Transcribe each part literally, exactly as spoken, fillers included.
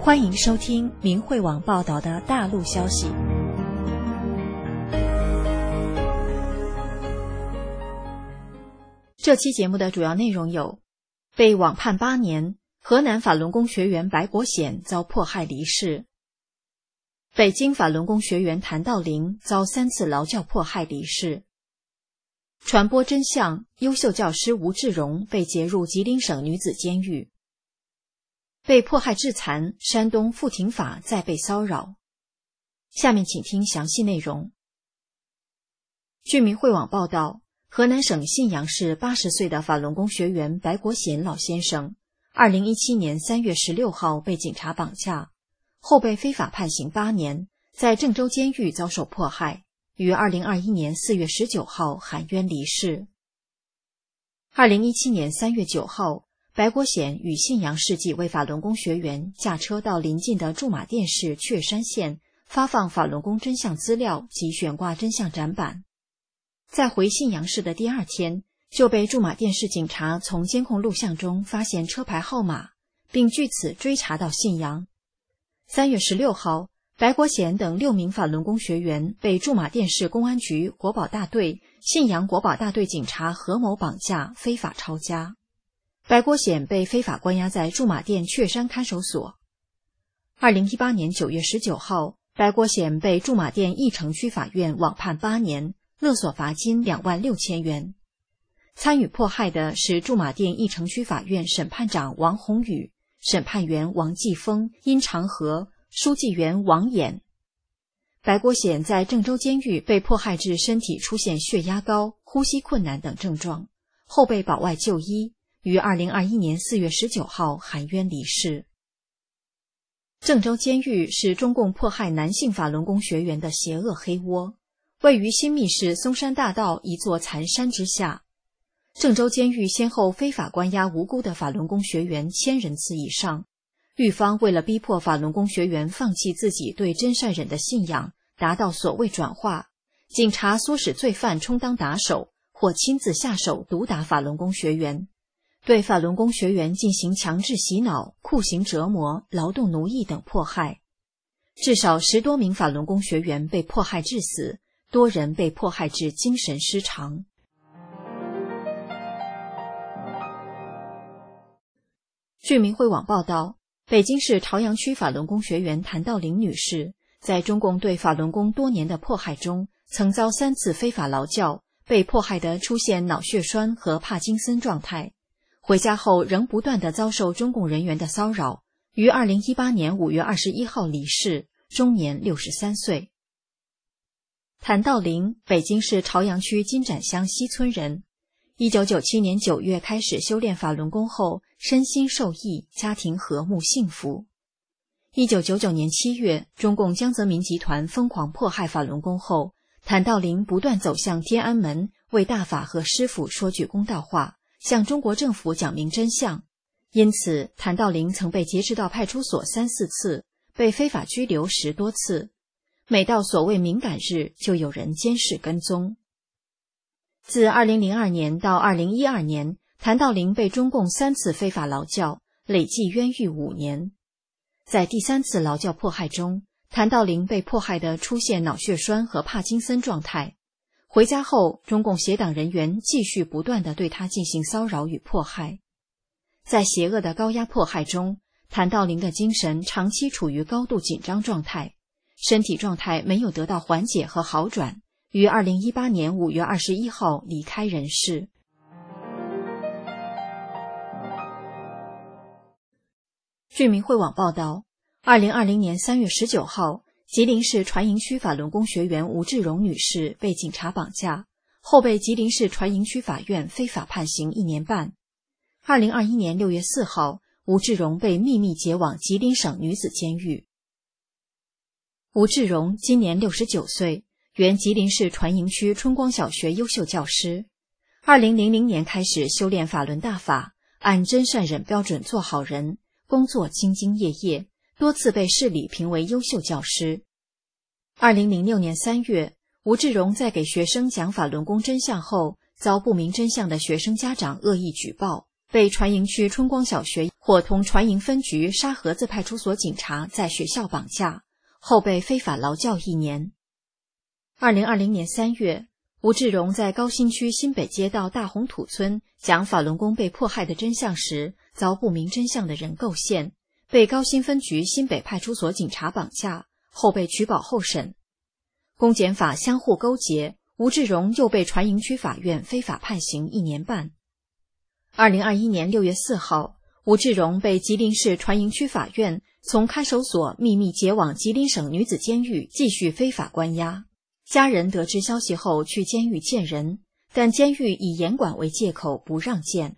欢迎收听明慧网报道的大陆消息。这期节目的主要内容有：被网判八年，河南法轮功学员白国显遭迫害离世；北京法轮功学员谭道林遭三次劳教迫害离世；传播真相，优秀教师吴志荣被劫入吉林省女子监狱；被迫害致残，山东妇挺法再被骚扰。下面请听详细内容。据明慧网报道，河南省信阳市八十岁的法轮功学员白国显老先生，二零一七年三月十六号被警察绑架，后被非法判刑八年，在郑州监狱遭受迫害，于二零二一年四月十九号含冤离世。二零一七年三月九号，白国显与信阳市几位法轮功学员驾车到邻近的驻马店市确山县发放法轮功真相资料及悬挂真相展板。在回信阳市的第二天，就被驻马店市警察从监控录像中发现车牌号码，并据此追查到信阳。三月十六号，白国显等六名法轮功学员被驻马店市公安局国保大队、信阳国保大队警察合谋绑架，非法抄家。白国显被非法关押在驻马店确山看守所。二零一八年九月十九号，白国显被驻马店义城区法院网判八年，勒索罚金两万六千元。参与迫害的是驻马店义城区法院审判长王宏宇、审判员王继峰、殷长河、书记员王衍。白国显在郑州监狱被迫害致身体出现血压高、呼吸困难等症状，后被保外就医，于二零二一年四月十九号含冤离世。郑州监狱是中共迫害男性法轮功学员的邪恶黑窝，位于新密市松山大道一座残山之下。郑州监狱先后非法关押无辜的法轮功学员千人次以上，狱方为了逼迫法轮功学员放弃自己对真善忍的信仰，达到所谓转化，警察唆使罪犯充当打手，或亲自下手毒打法轮功学员，对法轮功学员进行强制洗脑、酷刑折磨、劳动奴役等迫害。至少十多名法轮功学员被迫害致死，多人被迫害致精神失常。据明慧网报道，北京市朝阳区法轮功学员谭道林女士，在中共对法轮功多年的迫害中，曾遭三次非法劳教，被迫害得出现脑血栓和帕金森状态。回家后仍不断地遭受中共人员的骚扰，于二零一八年五月二十一号离世，终年六十三岁。谭道林，北京市朝阳区金盏乡西村人。一九九七年九月开始修炼法轮功后，身心受益，家庭和睦幸福。一九九九年七月，中共江泽民集团疯狂迫害法轮功后，谭道林不断走向天安门，为大法和师父说句公道话，向中国政府讲明真相。因此，谭道林曾被劫持到派出所三四次，被非法拘留十多次。每到所谓敏感日，就有人监视跟踪。自二零零二年到二零一二年，谭道林被中共三次非法劳教，累计冤狱五年。在第三次劳教迫害中，谭道林被迫害得出现脑血栓和帕金森状态。回家后，中共邪党人员继续不断地对他进行骚扰与迫害。在邪恶的高压迫害中，谭道林的精神长期处于高度紧张状态，身体状态没有得到缓解和好转，于二零一八年五月二十一号离开人世。据明慧网报道，二零二零年三月十九号，吉林市传营区法轮功学员吴志荣女士被警察绑架，后被吉林市传营区法院非法判刑一年半。二零二一年六月四号，吴志荣被秘密解往吉林省女子监狱。吴志荣今年六十九岁，原吉林市传营区春光小学优秀教师。二零零零年开始修炼法轮大法，按真善忍标准做好人，工作兢兢业业，多次被市里评为优秀教师。二零零六年三月，吴志荣在给学生讲法轮功真相后，遭不明真相的学生家长恶意举报，被传营区春光小学获伙同船营分局沙河子派出所警察在学校绑架，后被非法劳教一年。二零二零年三月，吴志荣在高新区新北街道大红土村讲法轮功被迫害的真相时，遭不明真相的人构陷，被高新分局新北派出所警察绑架，后被取保候审。公检法相互勾结，吴志荣又被船营区法院非法判刑一年半。二零二一年六月四号，吴志荣被吉林市船营区法院从看守所秘密解往吉林省女子监狱继续非法关押。家人得知消息后去监狱见人，但监狱以严管为借口不让见。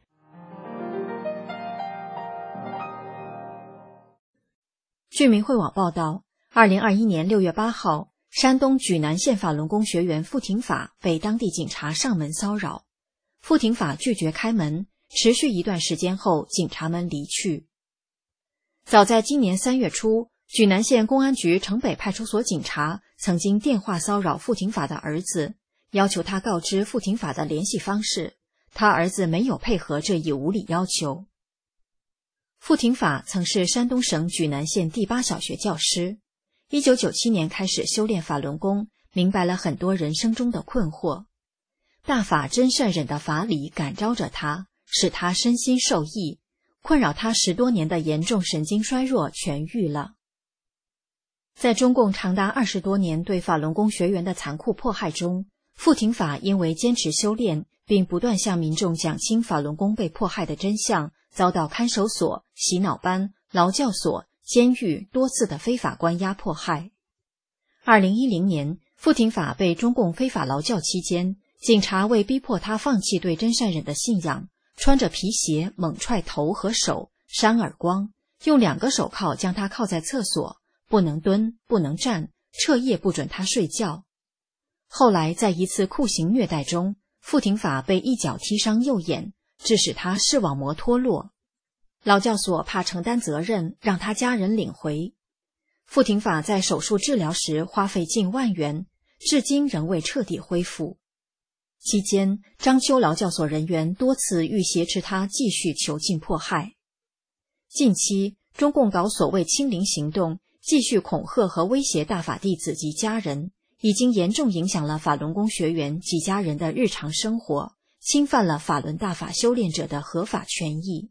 据明慧网报道，二零二一年六月八号，山东莒南县法轮功学员付廷法被当地警察上门骚扰，付廷法拒绝开门，持续一段时间后，警察们离去。早在今年三月初，莒南县公安局城北派出所警察曾经电话骚扰付廷法的儿子，要求他告知付廷法的联系方式，他儿子没有配合这一无理要求。付廷法曾是山东省莒南县第八小学教师，一九九七年开始修炼法轮功，明白了很多人生中的困惑。大法真善忍的法理感召着他，使他身心受益，困扰他十多年的严重神经衰弱痊愈了。在中共长达二十多年对法轮功学员的残酷迫害中，付廷法因为坚持修炼，并不断向民众讲清法轮功被迫害的真相，遭到看守所、洗脑班、劳教所、监狱多次的非法关押迫害。二零一零年，付廷法被中共非法劳教期间，警察为逼迫他放弃对真善忍的信仰，穿着皮鞋猛踹头和手，扇耳光，用两个手铐将他铐在厕所，不能蹲，不能站，彻夜不准他睡觉。后来在一次酷刑虐待中，付廷法被一脚踢伤右眼，致使他视网膜脱落。劳教所怕承担责任，让他家人领回。付廷法在手术治疗时花费近万元，至今仍未彻底恢复。期间，章丘劳教所人员多次欲挟持他继续囚禁迫害。近期，中共搞所谓清零行动，继续恐吓和威胁大法弟子及家人，已经严重影响了法轮功学员及家人的日常生活，侵犯了法轮大法修炼者的合法权益。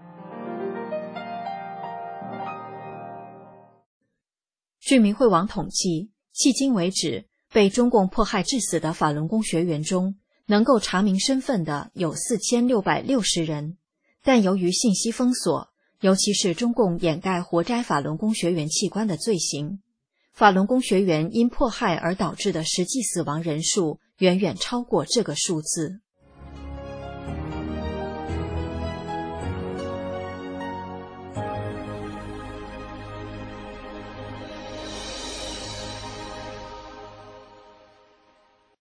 据明慧网统计，迄今为止，被中共迫害致死的法轮功学员中，能够查明身份的有四千六百六十人，但由于信息封锁，尤其是中共掩盖活摘法轮功学员器官的罪行，法轮功学员因迫害而导致的实际死亡人数远远超过这个数字。